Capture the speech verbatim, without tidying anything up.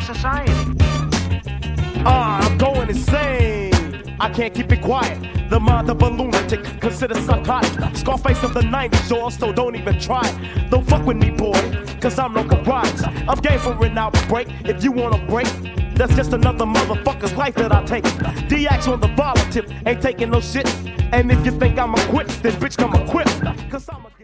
society. Ah, I'm going insane. I can't keep it quiet. The mind of a lunatic, considered psychotic. Scarface of the nineties, y'all, so don't even try it. Don't fuck with me, boy, cause I'm no garage. I'm game for an outbreak. If you wanna break, that's just another motherfucker's life that I take. D-Ax on the volatile, ain't taking no shit. And if you think I'ma quit, then bitch come equipped. Cause I'm a